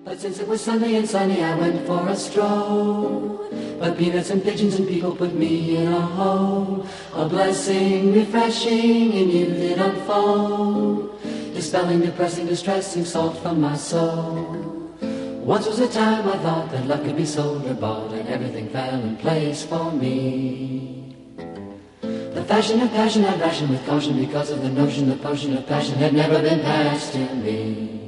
But since it was Sunday and sunny, I went for a stroll. But peanuts and pigeons and people put me in a hole. A blessing refreshing in you did unfold, dispelling depressing, distressing salt from my soul. Once was a time I thought that love could be sold or bought, and everything fell in place for me. The fashion of passion I'd ration with caution, because of the notion the potion of passion had never been passed to me.